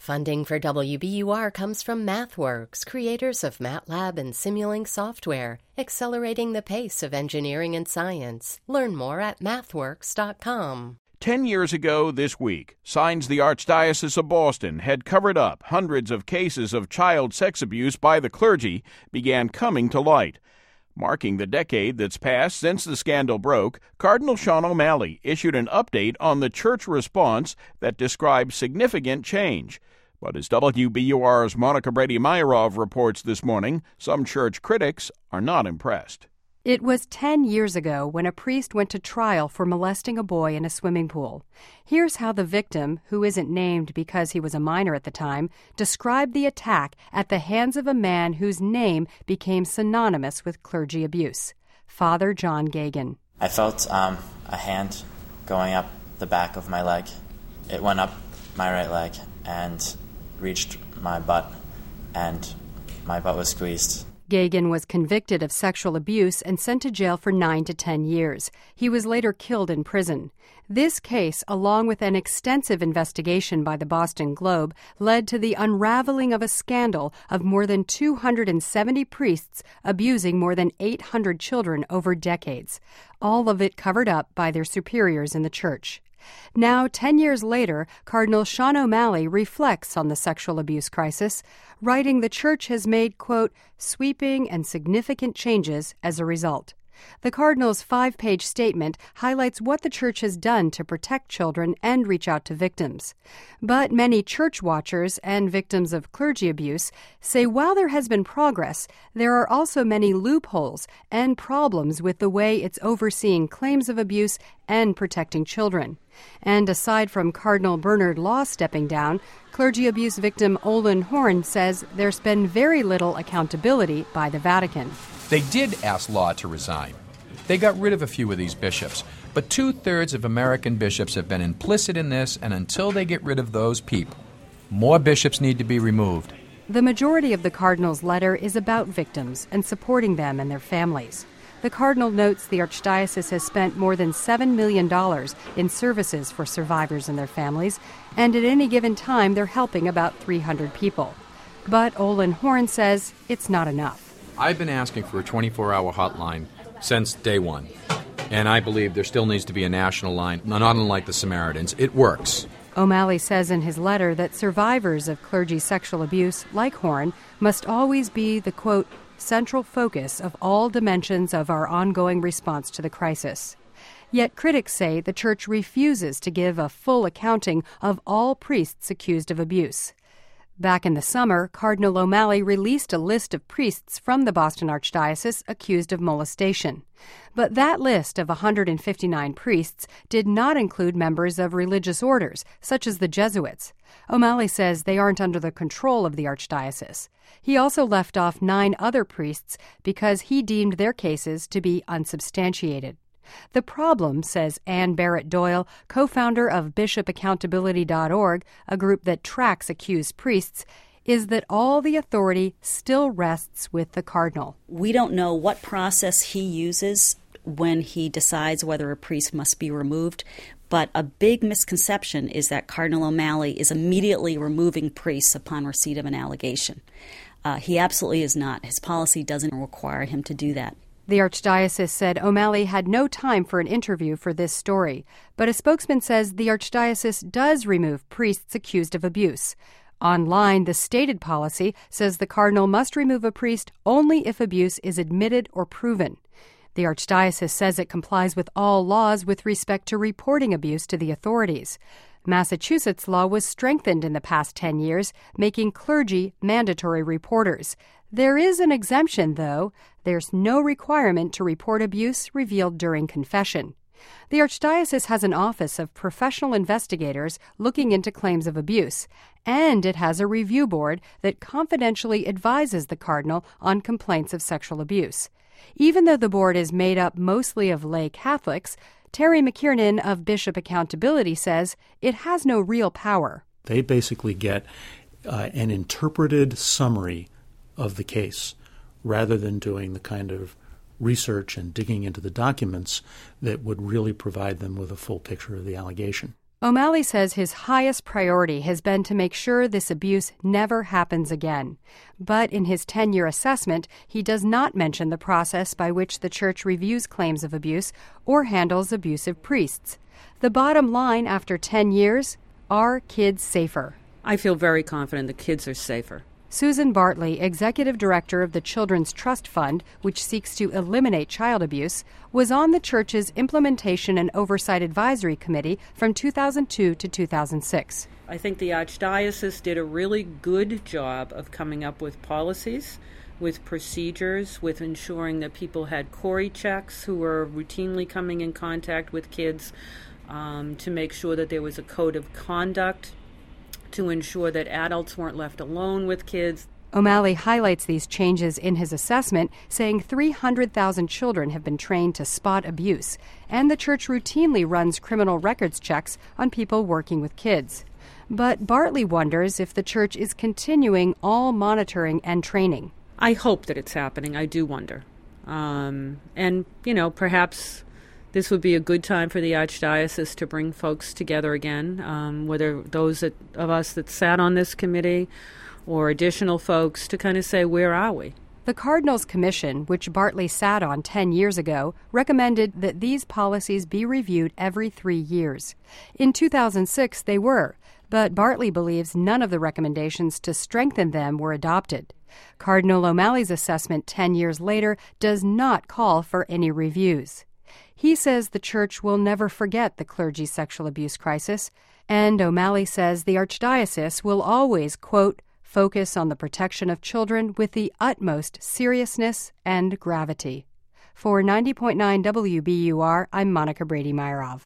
Funding for WBUR comes from MathWorks, creators of MATLAB and Simulink software, accelerating the pace of engineering and science. Learn more at mathworks.com. 10 years ago this week, signs the Archdiocese of Boston had covered up hundreds of cases of child sex abuse by the clergy began coming to light. Marking the decade that's passed since the scandal broke, Cardinal Sean O'Malley issued an update on the church response that described significant change. But as WBUR's Monica Brady-Meyerov reports this morning, some church critics are not impressed. It was 10 years ago when a priest went to trial for molesting a boy in a swimming pool. Here's how the victim, who isn't named because he was a minor at the time, described the attack at the hands of a man whose name became synonymous with clergy abuse, Father John Geoghegan. I felt a hand going up the back of my leg. It went up my right leg and reached my butt, and my butt was squeezed. Geoghegan was convicted of sexual abuse and sent to jail for 9 to 10 years. He was later killed in prison. This case, along with an extensive investigation by the Boston Globe, led to the unraveling of a scandal of more than 270 priests abusing more than 800 children over decades, all of it covered up by their superiors in the church. Now, 10 years later, Cardinal Sean O'Malley reflects on the sexual abuse crisis, writing the church has made, quote, sweeping and significant changes as a result. The Cardinal's 5-page statement highlights what the church has done to protect children and reach out to victims. But many church watchers and victims of clergy abuse say while there has been progress, there are also many loopholes and problems with the way it's overseeing claims of abuse and protecting children. And aside from Cardinal Bernard Law stepping down, clergy abuse victim Olin Horn says there's been very little accountability by the Vatican. They did ask Law to resign. They got rid of a few of these bishops, but 2/3 of American bishops have been implicit in this, and until they get rid of those people, more bishops need to be removed. The majority of the Cardinal's letter is about victims and supporting them and their families. The Cardinal notes the Archdiocese has spent more than $7 million in services for survivors and their families, and at any given time they're helping about 300 people. But Olin Horn says it's not enough. I've been asking for a 24-hour hotline since day one, and I believe there still needs to be a national line, not unlike the Samaritans. It works. O'Malley says in his letter that survivors of clergy sexual abuse, like Horn, must always be the, quote, central focus of all dimensions of our ongoing response to the crisis. Yet critics say the church refuses to give a full accounting of all priests accused of abuse. Back in the summer, Cardinal O'Malley released a list of priests from the Boston Archdiocese accused of molestation. But that list of 159 priests did not include members of religious orders, such as the Jesuits. O'Malley says they aren't under the control of the Archdiocese. He also left off 9 other priests because he deemed their cases to be unsubstantiated. The problem, says Ann Barrett Doyle, co-founder of bishopaccountability.org, a group that tracks accused priests, is that all the authority still rests with the cardinal. We don't know what process he uses when he decides whether a priest must be removed, but a big misconception is that Cardinal O'Malley is immediately removing priests upon receipt of an allegation. He absolutely is not. His policy doesn't require him to do that. The Archdiocese said O'Malley had no time for an interview for this story, but a spokesman says the Archdiocese does remove priests accused of abuse. Online, the stated policy says the cardinal must remove a priest only if abuse is admitted or proven. The Archdiocese says it complies with all laws with respect to reporting abuse to the authorities. Massachusetts law was strengthened in the past 10 years, making clergy mandatory reporters. There is an exemption, though. There's no requirement to report abuse revealed during confession. The Archdiocese has an office of professional investigators looking into claims of abuse, and it has a review board that confidentially advises the cardinal on complaints of sexual abuse. Even though the board is made up mostly of lay Catholics, Terry McKiernan of Bishop Accountability says it has no real power. They basically get an interpreted summary of the case rather than doing the kind of research and digging into the documents that would really provide them with a full picture of the allegation. O'Malley says his highest priority has been to make sure this abuse never happens again. But in his 10-year assessment, he does not mention the process by which the church reviews claims of abuse or handles abusive priests. The bottom line after 10 years, are kids safer? I feel very confident the kids are safer. Susan Bartley, executive director of the Children's Trust Fund, which seeks to eliminate child abuse, was on the church's Implementation and Oversight Advisory Committee from 2002 to 2006. I think the Archdiocese did a really good job of coming up with policies, with procedures, with ensuring that people had CORI checks who were routinely coming in contact with kids, to make sure that there was a code of conduct, to ensure that adults weren't left alone with kids. O'Malley highlights these changes in his assessment, saying 300,000 children have been trained to spot abuse, and the church routinely runs criminal records checks on people working with kids. But Bartley wonders if the church is continuing all monitoring and training. I hope that it's happening. I do wonder. And, perhaps this would be a good time for the Archdiocese to bring folks together again, whether those of us that sat on this committee or additional folks, to kind of say, where are we? The Cardinals Commission, which Bartley sat on 10 years ago, recommended that these policies be reviewed every 3 years. In 2006, they were, but Bartley believes none of the recommendations to strengthen them were adopted. Cardinal O'Malley's assessment 10 years later does not call for any reviews. He says the church will never forget the clergy's sexual abuse crisis, and O'Malley says the Archdiocese will always, quote, focus on the protection of children with the utmost seriousness and gravity. For 90.9 WBUR, I'm Monica Brady-Meyerov.